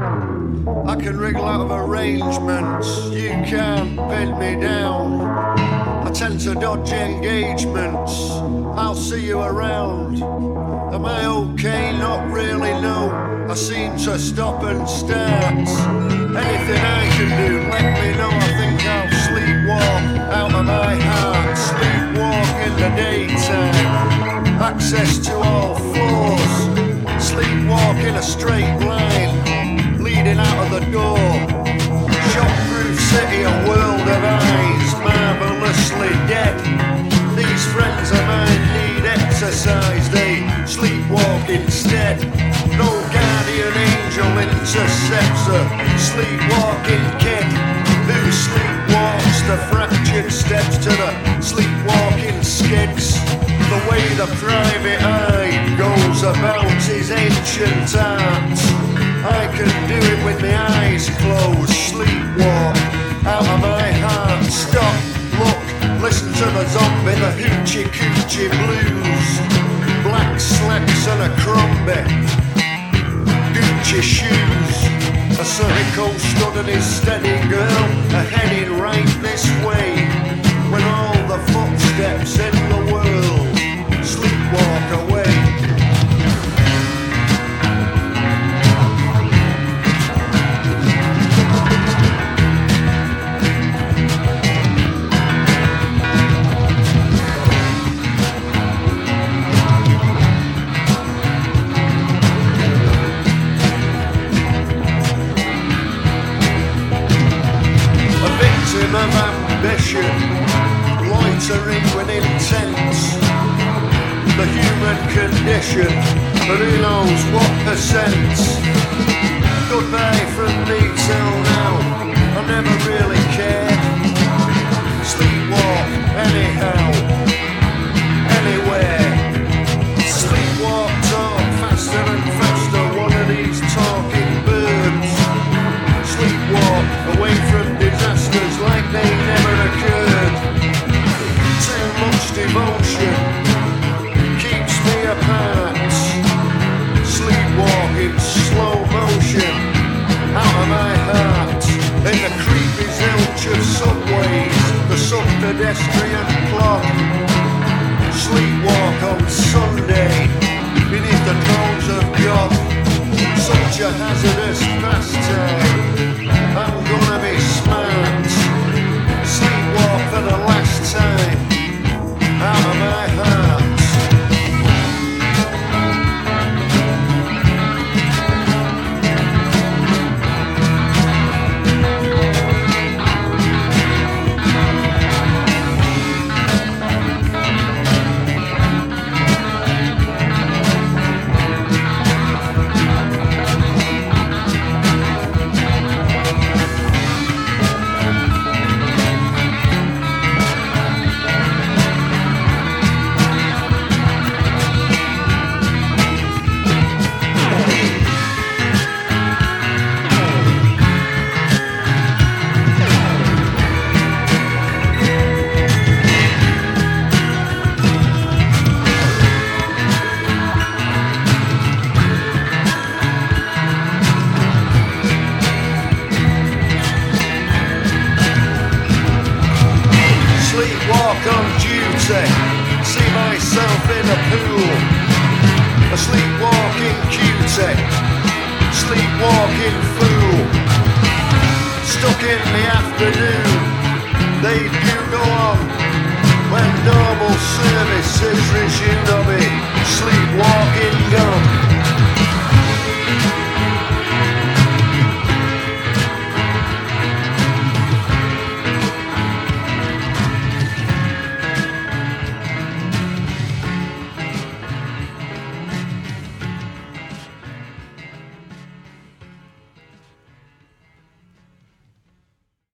I can wriggle out of arrangements, you can't pin me down. I tend to dodge engagements, I'll see you around. Am I okay? Not really, no. I seem to stop and start. Anything I can do, let me know. I think I'll sleepwalk out of my heart. Sleepwalk in the daytime, access to all floors. Sleepwalk in a straight line, leading out of the door. Shockproof city, a world of eyes, marvelously dead. These friends of mine need exercise, they sleepwalk instead. No guardian angel intercepts a sleepwalking kid who sleepwalks the fractured steps to the sleepwalking skids. The way the private eye goes about his ancient art, I can do it with my eyes closed. Sleepwalk out of my heart. Stop, look, listen to the zombie, the hoochie coochie blues. Black slacks and a crombie, Gucci shoes. A circle studded his steady girl, a heading right this way. When all the footsteps in the world sleepwalk away. Of ambition, loitering with intent, the human condition, but who knows what percent. Goodbye from me till now, I never really cared. Sleepwalk anyhow, anywhere. Sleepwalk, talk faster and faster, one of these talking birds. Sleepwalk away from disasters like they never occurred. Too much devotion keeps me apart. Sleepwalk in slow motion out of my heart. In the creepy zilch of subways, the sub-pedestrian clock. Sleepwalk on Sunday beneath the nose of God. Such a hazardous pastime, I'm gonna be smart. Sleepwalk for the last time, out of my heart. Sleepwalk on duty, see myself in a pool. A sleepwalking cutie, sleepwalking fool. Stuck in the afternoon, they do go on when normal services resume.